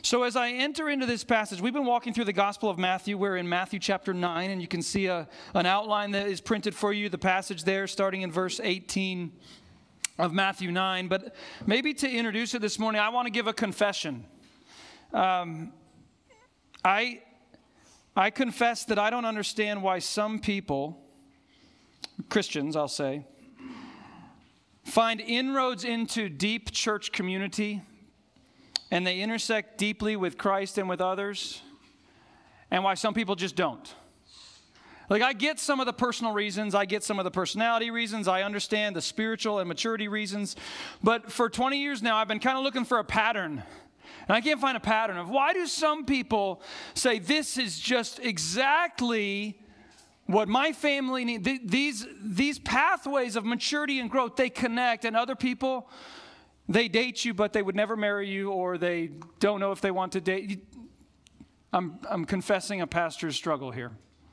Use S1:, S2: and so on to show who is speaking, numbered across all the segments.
S1: So as I enter into this passage, we've been walking through the Gospel of Matthew. We're in Matthew chapter 9, and you can see an outline that is printed for you, the passage there starting in verse 18 of Matthew 9. But maybe to introduce it this morning, I want to give a confession. I confess that I don't understand why some people, Christians I'll say, find inroads into deep church community, and they intersect deeply with Christ and with others, and why some people just don't. Like, I get some of the personal reasons, I get some of the personality reasons, I understand the spiritual and maturity reasons, but for 20 years now, I've been kind of looking for a pattern, and I can't find a pattern of why do some people say this is just exactly what my family needs. These pathways of maturity and growth, they connect, and other people, they date you, but they would never marry you, or they don't know if they want to date you. I'm confessing a pastor's struggle here.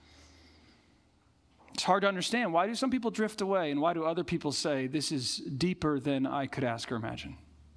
S1: It's hard to understand. Why do some people drift away, and why do other people say, this is deeper than I could ask or imagine?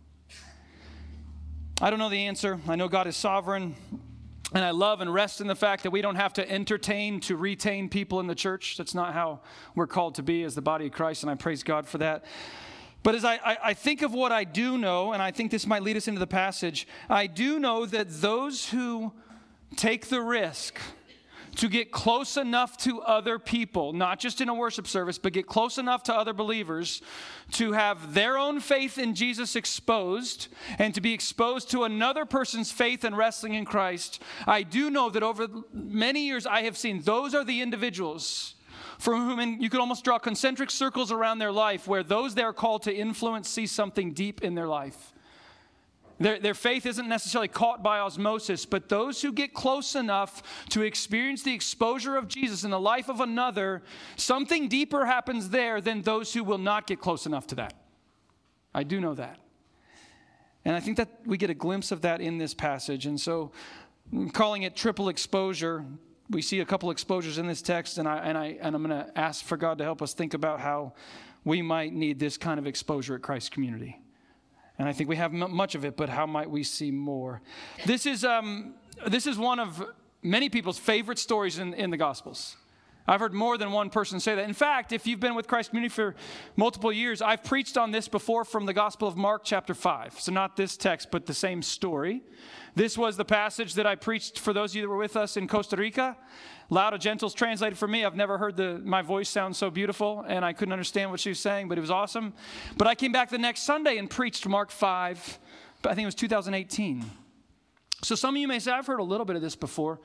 S1: I don't know the answer. I know God is sovereign, and I love and rest in the fact that we don't have to entertain to retain people in the church. That's not how we're called to be as the body of Christ, and I praise God for that. But as I think of what I do know, and I think this might lead us into the passage, I do know that those who take the risk to get close enough to other people, not just in a worship service, but get close enough to other believers to have their own faith in Jesus exposed and to be exposed to another person's faith and wrestling in Christ, I do know that over many years I have seen those are the individuals for whom, and you could almost draw concentric circles around their life, where those they are called to influence see something deep in their life. Their faith isn't necessarily caught by osmosis, but those who get close enough to experience the exposure of Jesus in the life of another, something deeper happens there than those who will not get close enough to that. I do know that. And I think that we get a glimpse of that in this passage. And so I'm calling it triple exposure. We see a couple exposures in this text, and I'm going to ask for God to help us think about how we might need this kind of exposure at Christ Community. And I think we have much of it, but how might we see more? This is one of many people's favorite stories in the Gospels. I've heard more than one person say that. In fact, if you've been with Christ Community for multiple years, I've preached on this before from the Gospel of Mark chapter 5. So not this text, but the same story. This was the passage that I preached for those of you that were with us in Costa Rica. Loud and Gentle's translated for me. I've never heard my voice sound so beautiful, and I couldn't understand what she was saying, but it was awesome. But I came back the next Sunday and preached Mark 5, but I think it was 2018. So some of you may say, I've heard a little bit of this before.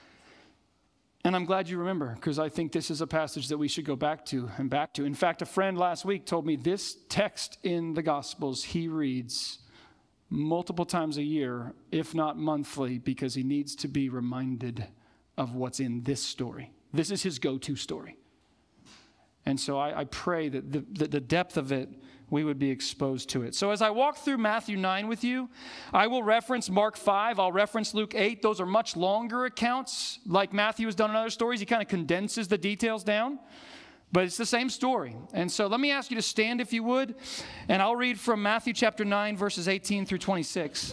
S1: And I'm glad you remember, because I think this is a passage that we should go back to and back to. In fact, a friend last week told me this text in the Gospels he reads multiple times a year, if not monthly, because he needs to be reminded of what's in this story. This is his go-to story. And so I pray that the depth of it, we would be exposed to it. So as I walk through Matthew 9 with you, I will reference Mark 5. I'll reference Luke 8. Those are much longer accounts. Like Matthew has done in other stories, he kind of condenses the details down. But it's the same story. And so let me ask you to stand if you would. And I'll read from Matthew chapter 9, verses 18 through 26.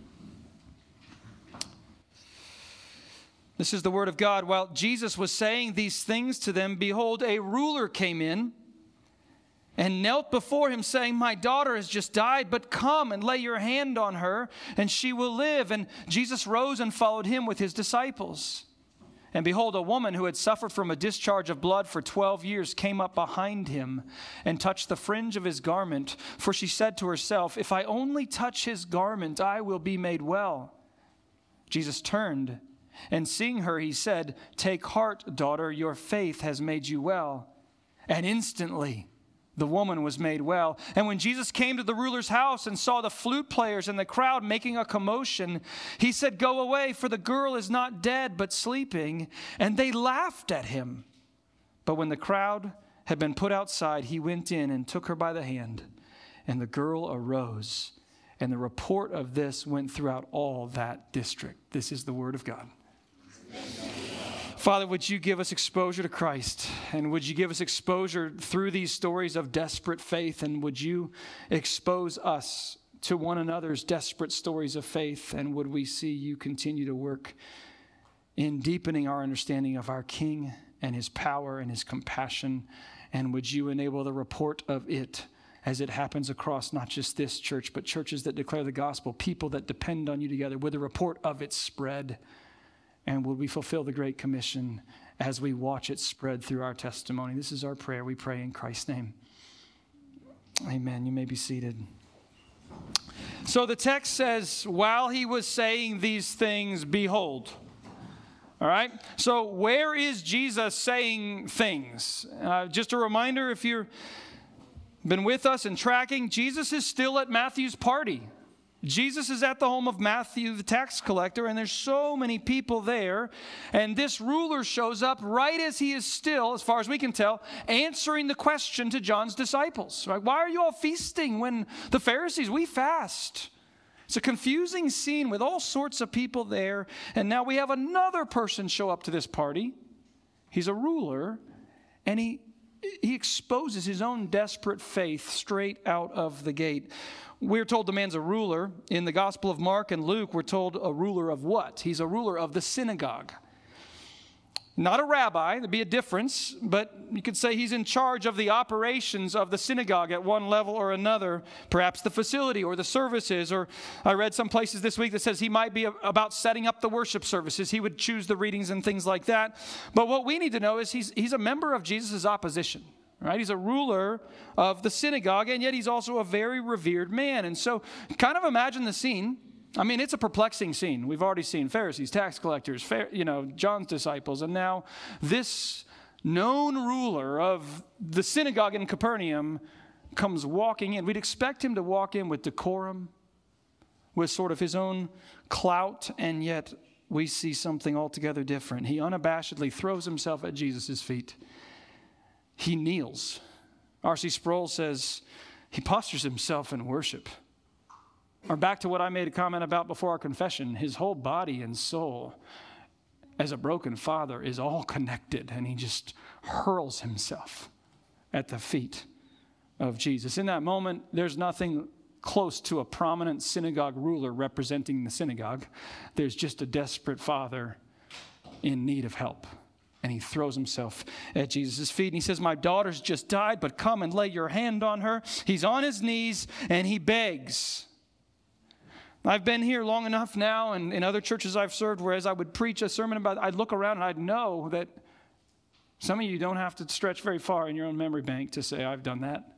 S1: This is the word of God. While Jesus was saying these things to them, behold, a ruler came in and knelt before him, saying, my daughter has just died, but come and lay your hand on her, and she will live. And Jesus rose and followed him with his disciples. And behold, a woman who had suffered from a discharge of blood for 12 years came up behind him and touched the fringe of his garment. For she said to herself, if I only touch his garment, I will be made well. Jesus turned, and seeing her, he said, take heart, daughter, your faith has made you well. And instantly the woman was made well. And when Jesus came to the ruler's house and saw the flute players and the crowd making a commotion, he said, go away, for the girl is not dead, but sleeping. And they laughed at him. But when the crowd had been put outside, he went in and took her by the hand. And the girl arose. And the report of this went throughout all that district. This is the word of God. Father, would you give us exposure to Christ, and would you give us exposure through these stories of desperate faith, and would you expose us to one another's desperate stories of faith, and would we see you continue to work in deepening our understanding of our King and his power and his compassion, and would you enable the report of it as it happens across not just this church, but churches that declare the gospel, people that depend on you together, would the report of it spread, and would we fulfill the Great Commission as we watch it spread through our testimony. This is our prayer. We pray in Christ's name. Amen. You may be seated. So the text says, while he was saying these things, behold. All right? So where is Jesus saying things? Just a reminder, if you've been with us and tracking, Jesus is still at Matthew's party. Jesus is at the home of Matthew, the tax collector, and there's so many people there. And this ruler shows up right as he is still, as far as we can tell, answering the question to John's disciples. Right? Why are you all feasting when the Pharisees, we fast? It's a confusing scene with all sorts of people there. And now we have another person show up to this party. He's a ruler, and he exposes his own desperate faith straight out of the gate. We're told the man's a ruler. In the Gospel of Mark and Luke, we're told a ruler of what? He's a ruler of the synagogue. Not a rabbi, there'd be a difference, but you could say he's in charge of the operations of the synagogue at one level or another, perhaps the facility or the services, or I read some places this week that says he might be about setting up the worship services. He would choose the readings and things like that. But what we need to know is he's a member of Jesus' opposition. Right? He's a ruler of the synagogue, and yet he's also a very revered man. And so kind of imagine the scene. I mean, it's a perplexing scene. We've already seen Pharisees, tax collectors, John's disciples, and now this known ruler of the synagogue in Capernaum comes walking in. We'd expect him to walk in with decorum, with sort of his own clout, and yet we see something altogether different. He unabashedly throws himself at Jesus' feet. He kneels. R.C. Sproul says he postures himself in worship. Or back to what I made a comment about before our confession, his whole body and soul as a broken father is all connected, and he just hurls himself at the feet of Jesus. In that moment, there's nothing close to a prominent synagogue ruler representing the synagogue. There's just a desperate father in need of help. And he throws himself at Jesus' feet. And he says, my daughter's just died, but come and lay your hand on her. He's on his knees and he begs. I've been here long enough now, and in other churches I've served, where as I would preach a sermon about it, I'd look around and I'd know that some of you don't have to stretch very far in your own memory bank to say, I've done that.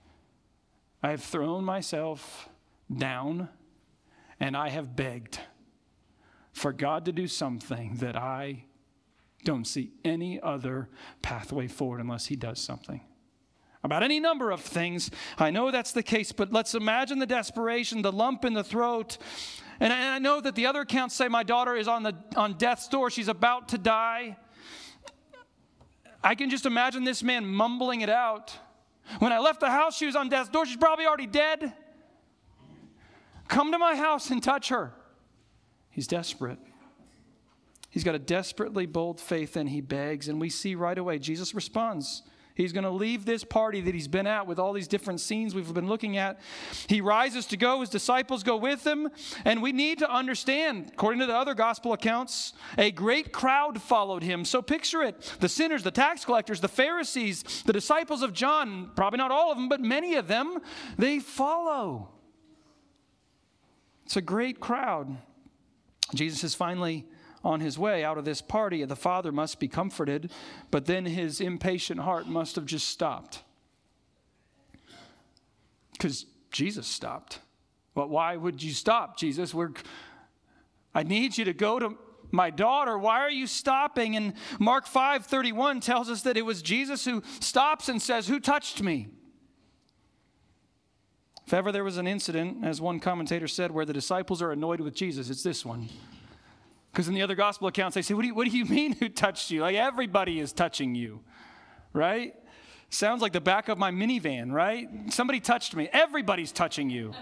S1: I have thrown myself down and I have begged for God to do something that I don't see any other pathway forward unless he does something. About any number of things, I know that's the case, but let's imagine the desperation, the lump in the throat. And I know that the other accounts say my daughter is on death's door. She's about to die. I can just imagine this man mumbling it out. When I left the house, she was on death's door. She's probably already dead. Come to my house and touch her. He's desperate. He's got a desperately bold faith, and he begs, and we see right away Jesus responds. He's going to leave this party that he's been at with all these different scenes we've been looking at. He rises to go. His disciples go with him, and we need to understand, according to the other gospel accounts, a great crowd followed him. So picture it. The sinners, the tax collectors, the Pharisees, the disciples of John, probably not all of them, but many of them, they follow. It's a great crowd. Jesus is finally on his way out of this party. The father must be comforted, but then his impatient heart must have just stopped. Because Jesus stopped. But why would you stop, Jesus? I need you to go to my daughter. Why are you stopping? And Mark 5:31 tells us that it was Jesus who stops and says, who touched me? If ever there was an incident, as one commentator said, where the disciples are annoyed with Jesus, it's this one. Because in the other gospel accounts, they say, what do you mean who touched you? Like everybody is touching you, right? Sounds like the back of my minivan, right? Somebody touched me. Everybody's touching you.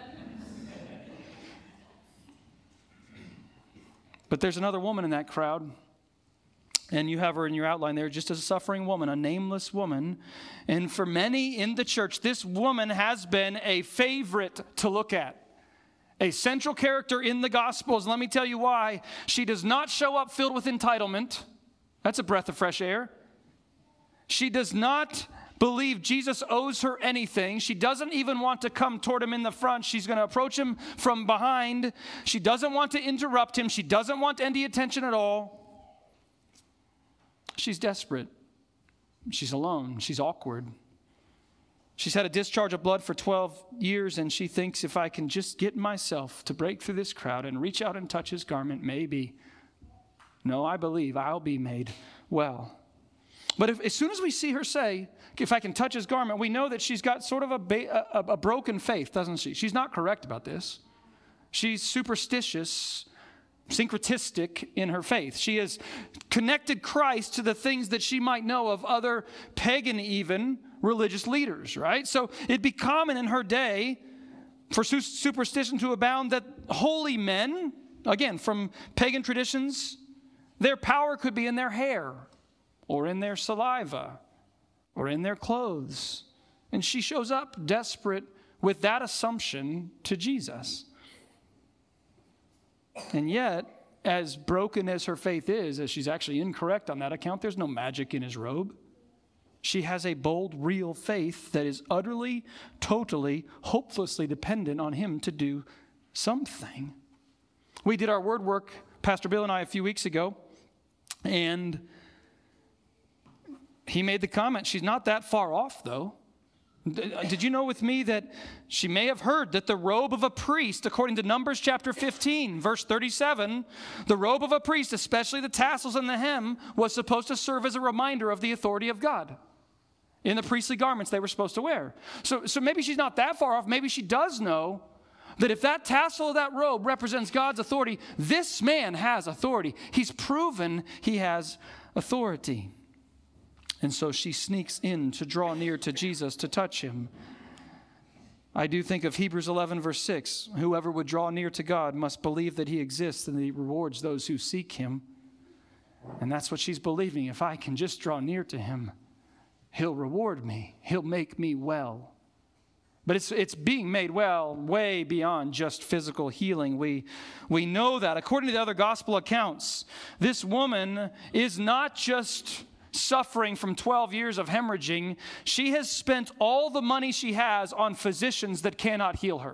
S1: But there's another woman in that crowd, and you have her in your outline there, just as a suffering woman, a nameless woman. And for many in the church, this woman has been a favorite to look at. a central character in the Gospels. Let me tell you why. She does not show up filled with entitlement. That's a breath of fresh air. She does not believe Jesus owes her anything. She doesn't even want to come toward him in the front. She's going to approach him from behind. She doesn't want to interrupt him. She doesn't want any attention at all. She's desperate. She's alone. She's awkward. She's had a discharge of blood for 12 years, and she thinks, if I can just get myself to break through this crowd and reach out and touch his garment, maybe. No, I believe I'll be made well. But as soon as we see her say, if I can touch his garment, we know that she's got sort of a broken faith, doesn't she? She's not correct about this. She's superstitious, syncretistic in her faith. She has connected Christ to the things that she might know of other pagan, even religious leaders, right? So it'd be common in her day for superstition to abound that holy men, again, from pagan traditions, their power could be in their hair or in their saliva or in their clothes. And she shows up desperate with that assumption to Jesus. And yet, as broken as her faith is, as she's actually incorrect on that account, there's no magic in his robe. She has a bold, real faith that is utterly, totally, hopelessly dependent on him to do something. We did our word work, Pastor Bill and I, a few weeks ago, and he made the comment, she's not that far off, though. Did you know with me that she may have heard that the robe of a priest, according to Numbers chapter 15, verse 37, the robe of a priest, especially the tassels and the hem, was supposed to serve as a reminder of the authority of God in the priestly garments they were supposed to wear. So maybe she's not that far off. Maybe she does know that if that tassel of that robe represents God's authority, this man has authority. He's proven he has authority. And so she sneaks in to draw near to Jesus, to touch him. I do think of Hebrews 11, verse 6. Whoever would draw near to God must believe that he exists and that he rewards those who seek him. And that's what she's believing. If I can just draw near to him, he'll reward me. He'll make me well. But it's being made well way beyond just physical healing. We know that. According to the other gospel accounts, this woman is not just suffering from 12 years of hemorrhaging. She has spent all the money she has on physicians that cannot heal her.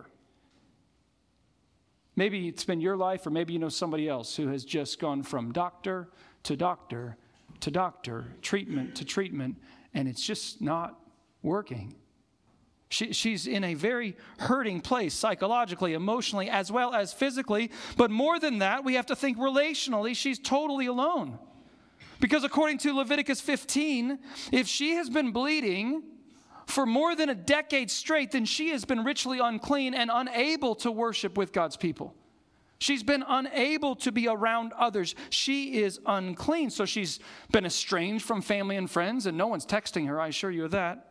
S1: Maybe it's been your life, or maybe you know somebody else who has just gone from doctor to doctor to doctor, treatment to treatment, and it's just not working. She's in a very hurting place psychologically, emotionally, as well as physically. But more than that, we have to think relationally. She's totally alone. Because according to Leviticus 15, if she has been bleeding for more than a decade straight, then she has been ritually unclean and unable to worship with God's people. She's been unable to be around others. She is unclean. So she's been estranged from family and friends, and no one's texting her, I assure you of that.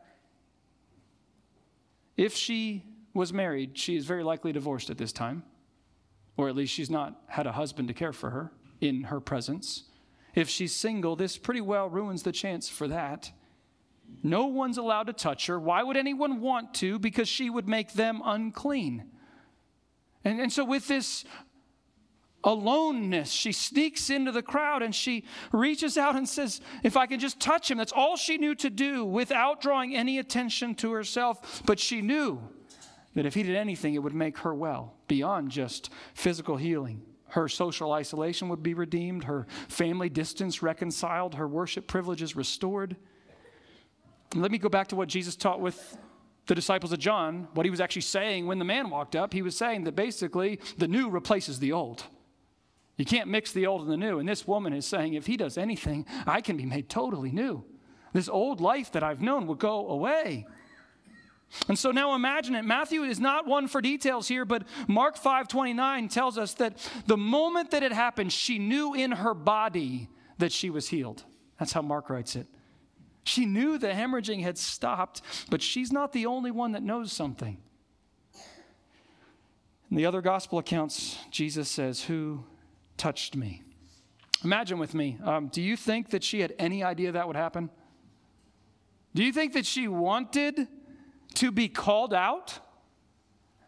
S1: If she was married, she is very likely divorced at this time. Or at least she's not had a husband to care for her in her presence. If she's single, this pretty well ruins the chance for that. No one's allowed to touch her. Why would anyone want to? Because she would make them unclean. And so with this aloneness, she sneaks into the crowd and she reaches out and says, if I can just touch him. That's all she knew to do without drawing any attention to herself. But she knew that if he did anything, it would make her well, beyond just physical healing. Her social isolation would be redeemed, her family distance reconciled, her worship privileges restored. And let me go back to what Jesus taught with the disciples of John, what he was actually saying when the man walked up. He was saying that basically the new replaces the old. You can't mix the old and the new. And this woman is saying, if he does anything, I can be made totally new. This old life that I've known will go away. And so now imagine it. Matthew is not one for details here, but Mark 5:29 tells us that the moment that it happened, she knew in her body that she was healed. That's how Mark writes it. She knew the hemorrhaging had stopped, but she's not the only one that knows something. In the other gospel accounts, Jesus says, "Who touched me?" Imagine with me, do you think that she had any idea that would happen? Do you think that she wanted to be called out?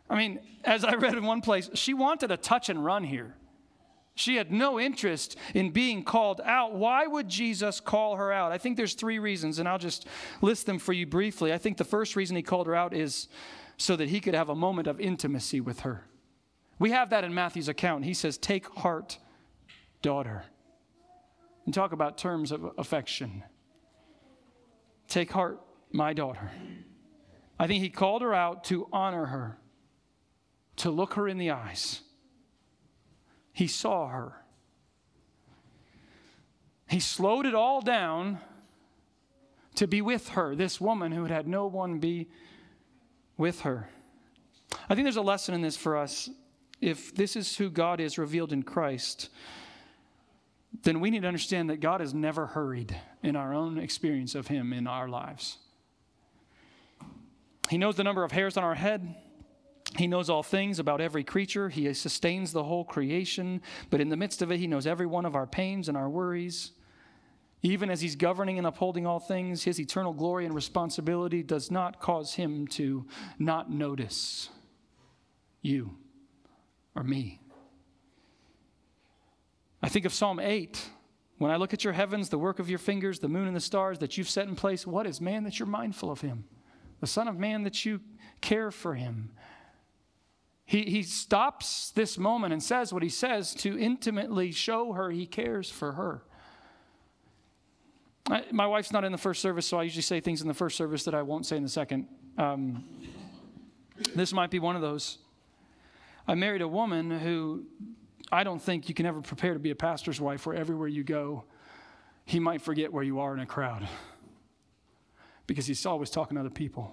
S1: I mean, as I read in one place, she wanted a touch and run here. She had no interest in being called out. Why would Jesus call her out? I think there's 3 reasons, and I'll just list them for you briefly. I think the first reason he called her out is so that he could have a moment of intimacy with her. We have that in Matthew's account. He says, "Take heart, daughter." And talk about terms of affection. Take heart, my daughter. I think he called her out to honor her, to look her in the eyes. He saw her. He slowed it all down to be with her, this woman who had had no one be with her. I think there's a lesson in this for us. If this is who God is revealed in Christ, then we need to understand that God is never hurried in our own experience of him in our lives. He knows the number of hairs on our head. He knows all things about every creature. He sustains the whole creation. But in the midst of it, he knows every one of our pains and our worries. Even as he's governing and upholding all things, his eternal glory and responsibility does not cause him to not notice you or me. I think of Psalm 8. When I look at your heavens, the work of your fingers, the moon and the stars that you've set in place, what is man that you're mindful of him? The Son of Man that you care for him. He stops this moment and says what he says to intimately show her he cares for her. My wife's not in the first service, so I usually say things in the first service that I won't say in the second. This might be one of those. I married a woman who I don't think you can ever prepare to be a pastor's wife, where everywhere you go, he might forget where you are in a crowd because he's always talking to other people.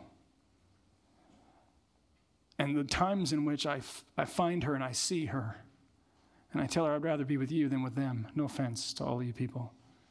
S1: And the times in which I find her and I see her, and I tell her I'd rather be with you than with them. No offense to all of you people.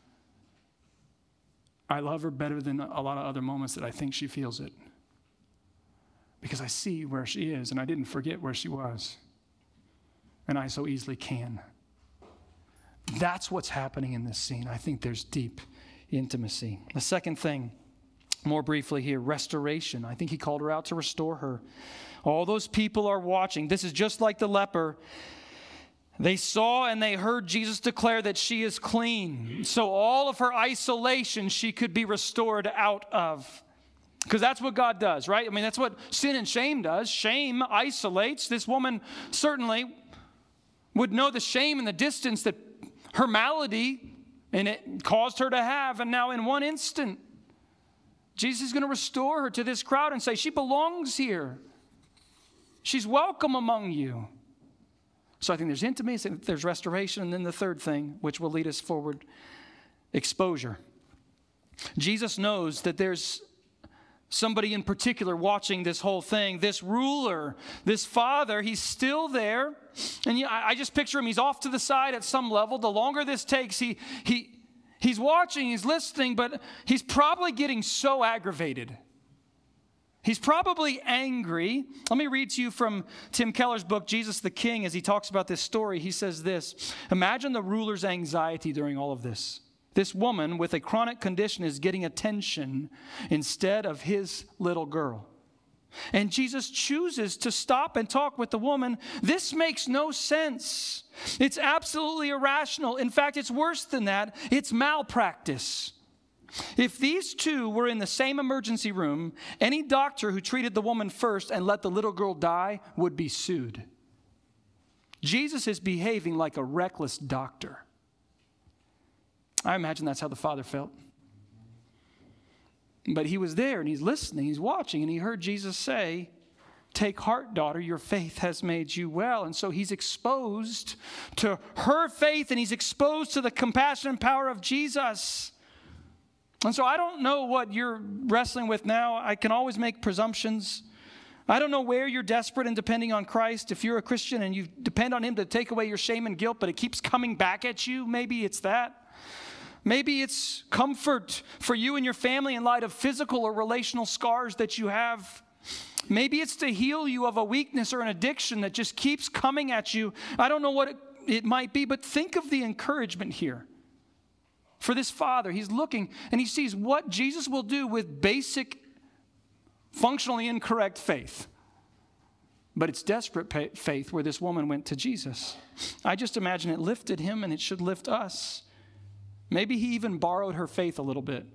S1: I love her better than a lot of other moments that I think she feels it. Because I see where she is, and I didn't forget where she was. And I so easily can. That's what's happening in this scene. I think there's deep intimacy. The second thing, more briefly here, restoration. I think he called her out to restore her. All those people are watching. This is just like the leper. They saw and they heard Jesus declare that she is clean. So all of her isolation she could be restored out of. Because that's what God does, right? I mean, that's what sin and shame does. Shame isolates. This woman certainly would know the shame and the distance that her malady and it caused her to have. And now in one instant, Jesus is going to restore her to this crowd and say, she belongs here. She's welcome among you. So I think there's intimacy, there's restoration, and then the third thing, which will lead us forward, exposure. Jesus knows that there's somebody in particular watching this whole thing. This ruler, this father, he's still there. And I just picture him, he's off to the side at some level. The longer this takes, he's watching, he's listening, but he's probably getting so aggravated. He's probably angry. Let me read to you from Tim Keller's book, Jesus the King, as he talks about this story. He says this: imagine the ruler's anxiety during all of this. This woman with a chronic condition is getting attention instead of his little girl. And Jesus chooses to stop and talk with the woman. This makes no sense. It's absolutely irrational. In fact, it's worse than that. It's malpractice. If these two were in the same emergency room, any doctor who treated the woman first and let the little girl die would be sued. Jesus is behaving like a reckless doctor. I imagine that's how the father felt. But he was there and he's listening, he's watching, and he heard Jesus say, "Take heart, daughter, your faith has made you well." And so he's exposed to her faith and he's exposed to the compassion and power of Jesus. And so I don't know what you're wrestling with now. I can always make presumptions. I don't know where you're desperate and depending on Christ. If you're a Christian and you depend on him to take away your shame and guilt, but it keeps coming back at you, maybe it's that. Maybe it's comfort for you and your family in light of physical or relational scars that you have. Maybe it's to heal you of a weakness or an addiction that just keeps coming at you. I don't know what it might be, but think of the encouragement here. For this father, he's looking and he sees what Jesus will do with basic, functionally incorrect faith. But it's desperate faith where this woman went to Jesus. I just imagine it lifted him, and it should lift us. Maybe he even borrowed her faith a little bit.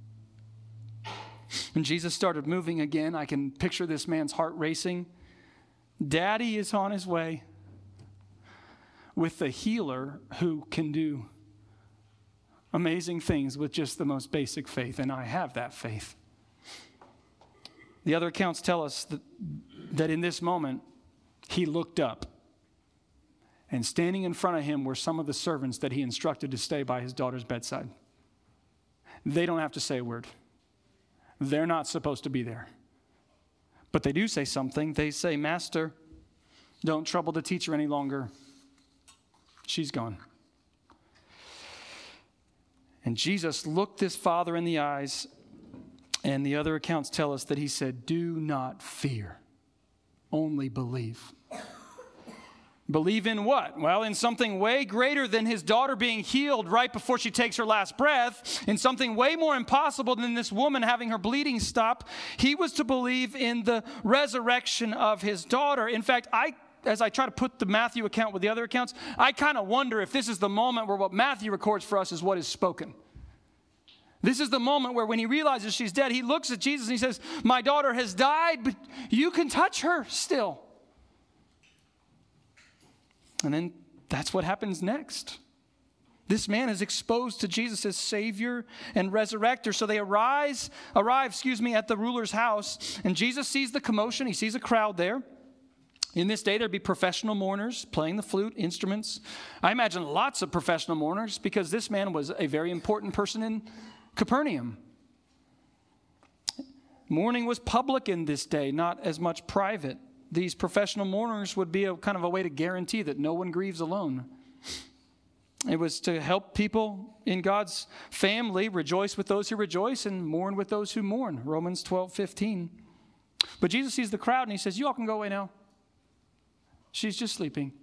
S1: When Jesus started moving again, I can picture this man's heart racing. Daddy is on his way with the healer who can do amazing things with just the most basic faith, and I have that faith. The other accounts tell us that in this moment, he looked up, and standing in front of him were some of the servants that he instructed to stay by his daughter's bedside. They don't have to say a word. They're not supposed to be there. But they do say something. They say, Master, don't trouble the teacher any longer. She's gone. And Jesus looked this father in the eyes, and the other accounts tell us that he said, do not fear, only believe. Believe in what? Well, in something way greater than his daughter being healed right before she takes her last breath, in something way more impossible than this woman having her bleeding stop. He was to believe in the resurrection of his daughter. In fact, as I try to put the Matthew account with the other accounts, I kind of wonder if this is the moment where what Matthew records for us is what is spoken. This is the moment where when he realizes she's dead, he looks at Jesus and he says, my daughter has died, but you can touch her still. And then that's what happens next. This man is exposed to Jesus as Savior and Resurrector. So they arrive at the ruler's house, and Jesus sees the commotion. He sees a crowd there. In this day, there'd be professional mourners playing the flute, instruments. I imagine lots of professional mourners because this man was a very important person in Capernaum. Mourning was public in this day, not as much private. These professional mourners would be a kind of a way to guarantee that no one grieves alone. It was to help people in God's family rejoice with those who rejoice and mourn with those who mourn. Romans 12:15. But Jesus sees the crowd and he says, you all can go away now. She's just sleeping.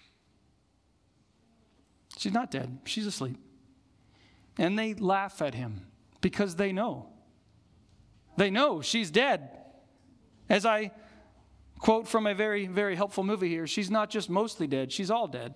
S1: She's not dead. She's asleep. And they laugh at him because they know. They know she's dead. As I quote from a very, very helpful movie here, she's not just mostly dead, she's all dead.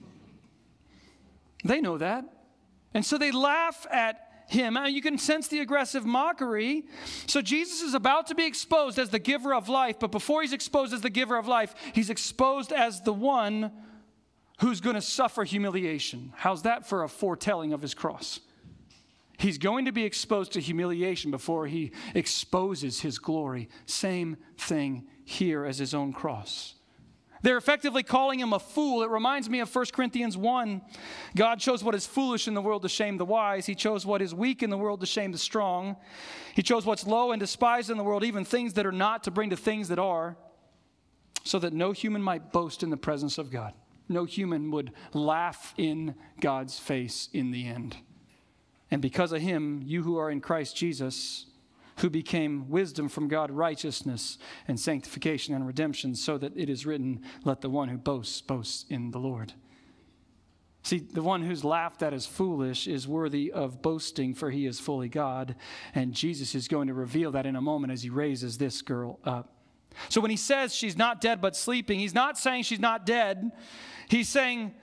S1: They know that. And so they laugh at him. And you can sense the aggressive mockery. So Jesus is about to be exposed as the giver of life, but before he's exposed as the giver of life, he's exposed as the one who's going to suffer humiliation. How's that for a foretelling of his cross? He's going to be exposed to humiliation before he exposes his glory. Same thing here as his own cross. They're effectively calling him a fool. It reminds me of 1 Corinthians 1. God chose what is foolish in the world to shame the wise. He chose what is weak in the world to shame the strong. He chose what's low and despised in the world, even things that are not, to bring to things that are, so that no human might boast in the presence of God. No human would laugh in God's face in the end. And because of him, you who are in Christ Jesus, who became wisdom from God, righteousness and sanctification and redemption, so that it is written, let the one who boasts, boast in the Lord. See, the one who's laughed at as foolish is worthy of boasting, for he is fully God. And Jesus is going to reveal that in a moment as he raises this girl up. So when he says she's not dead but sleeping, he's not saying she's not dead. He's saying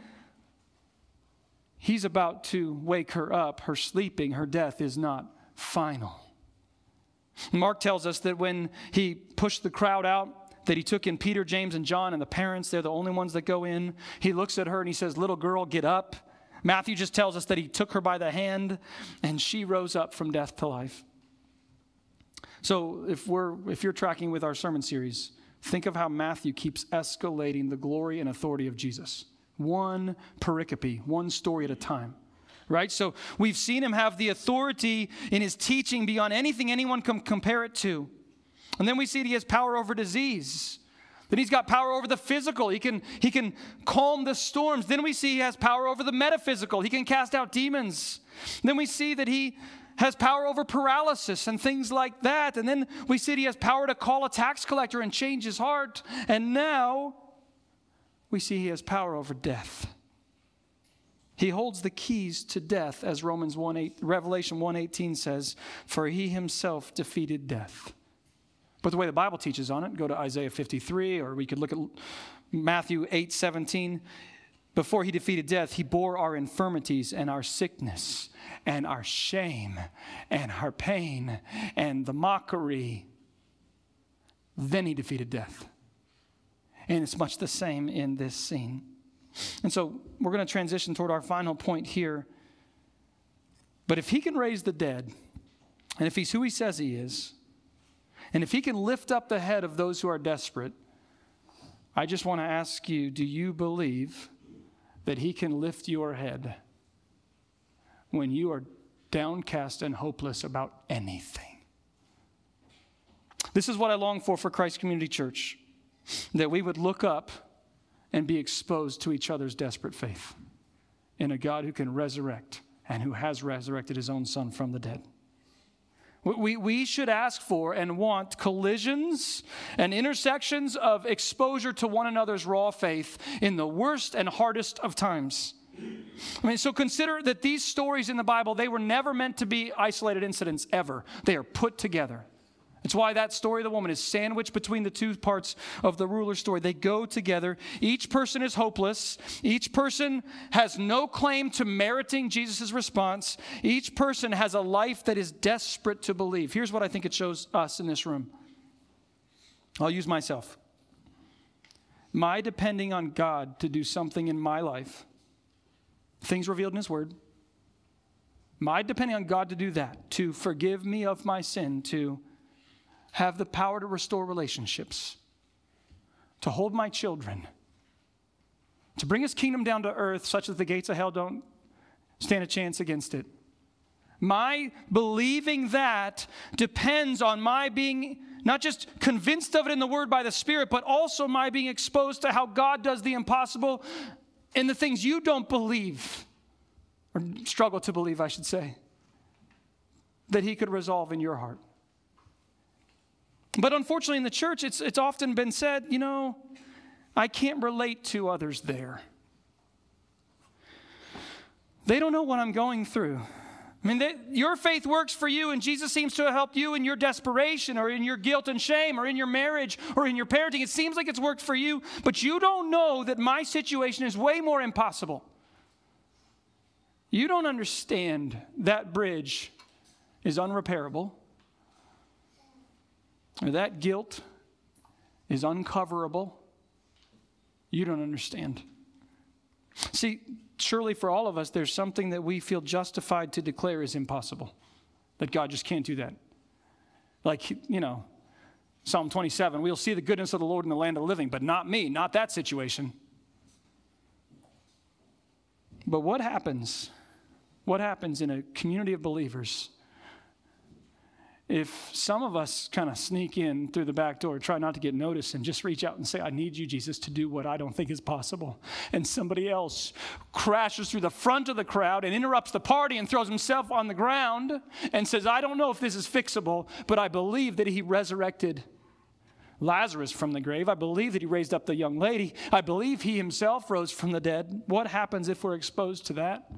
S1: he's about to wake her up. Her sleeping, her death is not final. Mark tells us that when he pushed the crowd out, that he took in Peter, James, and John, and the parents. They're the only ones that go in. He looks at her and he says, little girl, get up. Matthew just tells us that he took her by the hand and she rose up from death to life. So if you're tracking with our sermon series, think of how Matthew keeps escalating the glory and authority of Jesus. One pericope, one story at a time. Right? So we've seen him have the authority in his teaching beyond anything anyone can compare it to. And then we see that he has power over disease. Then he's got power over the physical. He can calm the storms. Then we see he has power over the metaphysical. He can cast out demons. Then we see that he has power over paralysis and things like that. And then we see that he has power to call a tax collector and change his heart. And now we see he has power over death. He holds the keys to death, as Revelation 1:18 says, for he himself defeated death. But the way the Bible teaches on it, go to Isaiah 53, or we could look at Matthew 8:17. Before he defeated death, he bore our infirmities and our sickness and our shame and our pain and the mockery. Then he defeated death. And it's much the same in this scene. And so we're going to transition toward our final point here. But if he can raise the dead, and if he's who he says he is, and if he can lift up the head of those who are desperate, I just want to ask you, do you believe that he can lift your head when you are downcast and hopeless about anything? This is what I long for Christ Community Church, that we would look up and be exposed to each other's desperate faith in a God who can resurrect and who has resurrected his own Son from the dead. We should ask for and want collisions and intersections of exposure to one another's raw faith in the worst and hardest of times. I mean, so consider that these stories in the Bible, they were never meant to be isolated incidents ever. They are put together. It's why that story of the woman is sandwiched between the two parts of the ruler's story. They go together. Each person is hopeless. Each person has no claim to meriting Jesus' response. Each person has a life that is desperate to believe. Here's what I think it shows us in this room. I'll use myself. My depending on God to do something in my life, things revealed in his word, my depending on God to do that, to forgive me of my sin, to have the power to restore relationships, to hold my children, to bring his kingdom down to earth such that the gates of hell don't stand a chance against it. My believing that depends on my being not just convinced of it in the word by the Spirit, but also my being exposed to how God does the impossible in the things you don't believe, or struggle to believe, I should say, that he could resolve in your heart. But unfortunately in the church, it's often been said, I can't relate to others there. They don't know what I'm going through. I mean, your faith works for you, and Jesus seems to have helped you in your desperation or in your guilt and shame or in your marriage or in your parenting. It seems like it's worked for you, but you don't know that my situation is way more impossible. You don't understand that bridge is unrepairable. Or that guilt is uncoverable. You don't understand. See, surely for all of us, there's something that we feel justified to declare is impossible. That God just can't do that. Like, Psalm 27, we'll see the goodness of the Lord in the land of the living, but not me, not that situation. But what happens? What happens in a community of believers if some of us kind of sneak in through the back door, try not to get noticed, and just reach out and say, I need you, Jesus, to do what I don't think is possible. And somebody else crashes through the front of the crowd and interrupts the party and throws himself on the ground and says, I don't know if this is fixable, but I believe that he resurrected Lazarus from the grave. I believe that he raised up the young lady. I believe he himself rose from the dead. What happens if we're exposed to that?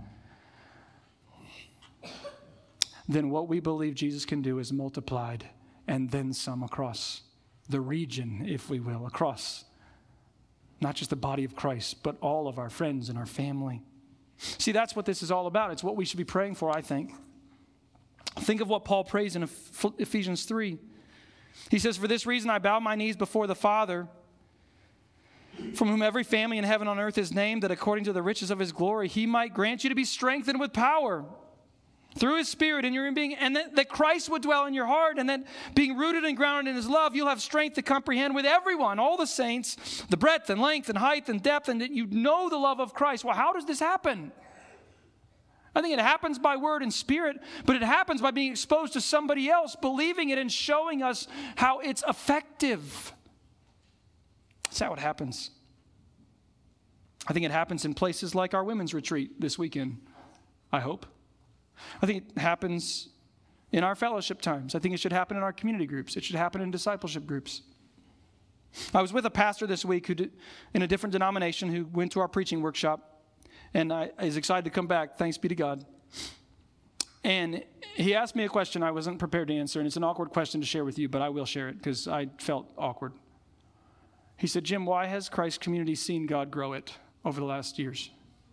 S1: Then what we believe Jesus can do is multiplied and then some across the region, if we will, across not just the body of Christ, but all of our friends and our family. See, that's what this is all about. It's what we should be praying for, I think. Think of what Paul prays in Ephesians 3. He says, for this reason I bow my knees before the Father, from whom every family in heaven and on earth is named, that according to the riches of his glory he might grant you to be strengthened with power through his Spirit in your being, and that Christ would dwell in your heart, and that being rooted and grounded in his love, you'll have strength to comprehend with everyone, all the saints, the breadth and length and height and depth, and that you know the love of Christ. Well, how does this happen? I think it happens by word and spirit, but it happens by being exposed to somebody else, believing it and showing us how it's effective. That's how it happens. I think it happens in places like our women's retreat this weekend, I hope. I think it happens in our fellowship times. I think it should happen in our community groups. It should happen in discipleship groups. I was with a pastor this week in a different denomination who went to our preaching workshop, and I was excited to come back. Thanks be to God. And he asked me a question I wasn't prepared to answer, and it's an awkward question to share with you, but I will share it because I felt awkward. He said, Jim, why has Christ Community seen God grow it over the last years?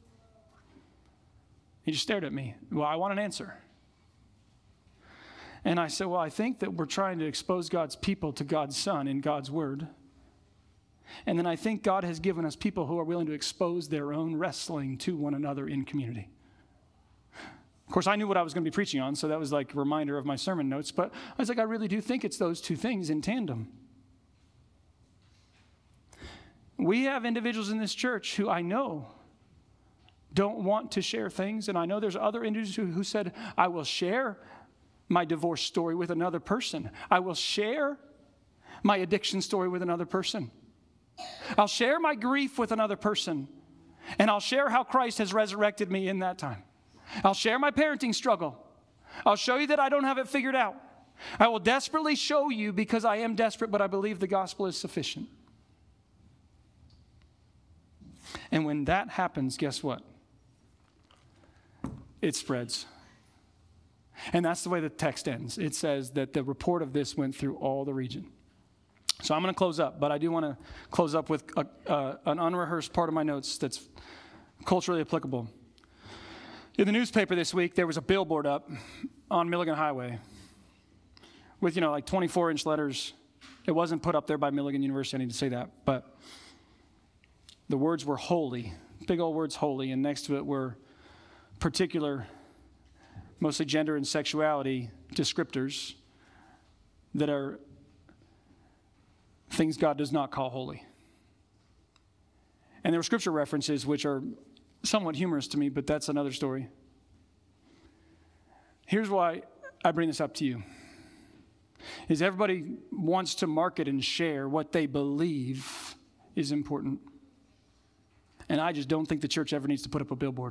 S1: He just stared at me. Well, I want an answer. And I said, well, I think that we're trying to expose God's people to God's Son in God's Word. And then I think God has given us people who are willing to expose their own wrestling to one another in community. Of course, I knew what I was going to be preaching on, so that was like a reminder of my sermon notes. But I was like, I really do think it's those two things in tandem. We have individuals in this church who I know don't want to share things. And I know there's other individuals who said, I will share my divorce story with another person. I will share my addiction story with another person. I'll share my grief with another person. And I'll share how Christ has resurrected me in that time. I'll share my parenting struggle. I'll show you that I don't have it figured out. I will desperately show you because I am desperate, but I believe the gospel is sufficient. And when that happens, guess what? It spreads. And that's the way the text ends. It says that the report of this went through all the region. So I'm going to close up, but I do want to close up with an unrehearsed part of my notes that's culturally applicable. In the newspaper this week, there was a billboard up on Milligan Highway with, like 24-inch letters. It wasn't put up there by Milligan University, I need to say that, but the words were holy, big old words holy, and next to it were particular, mostly gender and sexuality descriptors that are things God does not call holy. And there were scripture references which are somewhat humorous to me, but that's another story. Here's why I bring this up to you. Is everybody wants to market and share what they believe is important. And I just don't think the church ever needs to put up a billboard.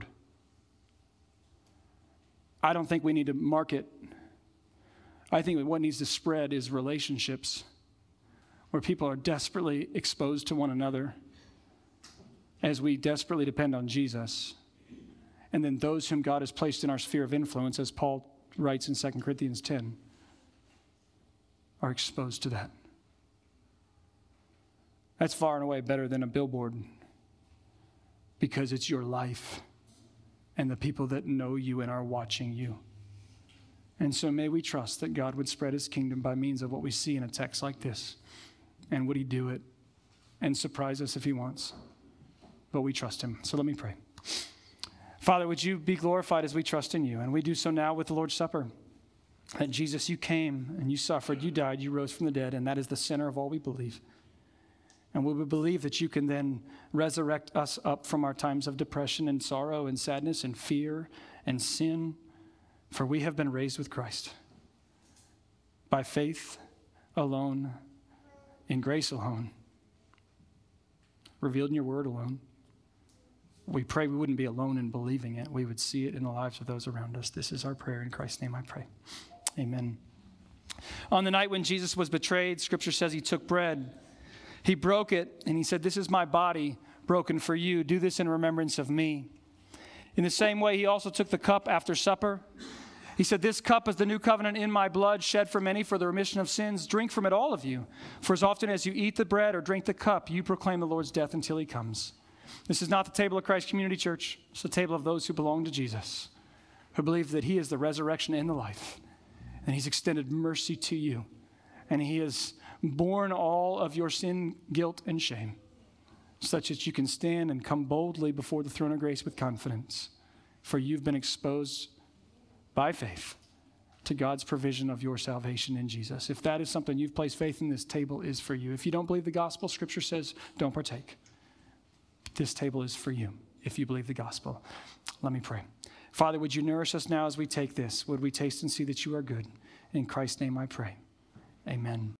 S1: I don't think we need to market. I think what needs to spread is relationships where people are desperately exposed to one another as we desperately depend on Jesus. And then those whom God has placed in our sphere of influence, as Paul writes in 2 Corinthians 10, are exposed to that. That's far and away better than a billboard because it's your life and the people that know you and are watching you. And so may we trust that God would spread his kingdom by means of what we see in a text like this. And would he do it and surprise us if he wants? But we trust him. So let me pray. Father, would you be glorified as we trust in you? And we do so now with the Lord's Supper. That Jesus, you came and you suffered, you died, you rose from the dead, and that is the center of all we believe. And we would believe that you can then resurrect us up from our times of depression and sorrow and sadness and fear and sin, for we have been raised with Christ by faith alone, in grace alone, revealed in your word alone. We pray we wouldn't be alone in believing it. We would see it in the lives of those around us. This is our prayer. In Christ's name I pray. Amen. On the night when Jesus was betrayed, Scripture says he took bread. He broke it, and he said, "This is my body broken for you. Do this in remembrance of me." In the same way, he also took the cup after supper. He said, "This cup is the new covenant in my blood, shed for many for the remission of sins. Drink from it, all of you. For as often as you eat the bread or drink the cup, you proclaim the Lord's death until he comes." This is not the table of Christ Community Church. It's the table of those who belong to Jesus, who believe that he is the resurrection and the life. And he's extended mercy to you. And he has borne all of your sin, guilt, and shame, such that you can stand and come boldly before the throne of grace with confidence. For you've been exposed by faith to God's provision of your salvation in Jesus. If that is something you've placed faith in, this table is for you. If you don't believe the gospel, Scripture says don't partake. This table is for you if you believe the gospel. Let me pray. Father, would you nourish us now as we take this? Would we taste and see that you are good? In Christ's name I pray. Amen.